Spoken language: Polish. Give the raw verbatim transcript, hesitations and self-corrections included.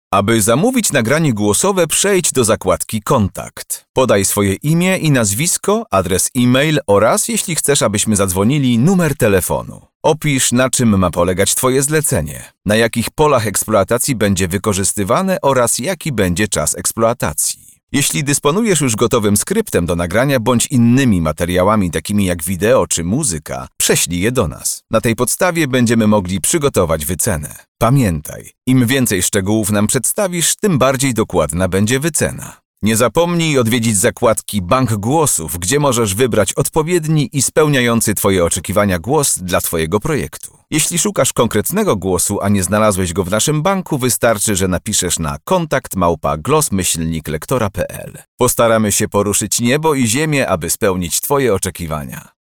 Aby zamówić nagranie głosowe, przejdź do zakładki Kontakt. Podaj swoje imię i nazwisko, adres e-mail oraz, jeśli chcesz, abyśmy zadzwonili, numer telefonu. Opisz, na czym ma polegać Twoje zlecenie, na jakich polach eksploatacji będzie wykorzystywane oraz jaki będzie czas eksploatacji. Jeśli dysponujesz już gotowym skryptem do nagrania bądź innymi materiałami takimi jak wideo czy muzyka, prześlij je do nas. Na tej podstawie będziemy mogli przygotować wycenę. Pamiętaj, im więcej szczegółów nam przedstawisz, tym bardziej dokładna będzie wycena. Nie zapomnij odwiedzić zakładki Bank Głosów, gdzie możesz wybrać odpowiedni i spełniający Twoje oczekiwania głos dla Twojego projektu. Jeśli szukasz konkretnego głosu, a nie znalazłeś go w naszym banku, wystarczy, że napiszesz na kontakt małpa głos myślnik lektora kropka p l. Postaramy się poruszyć niebo i ziemię, aby spełnić Twoje oczekiwania.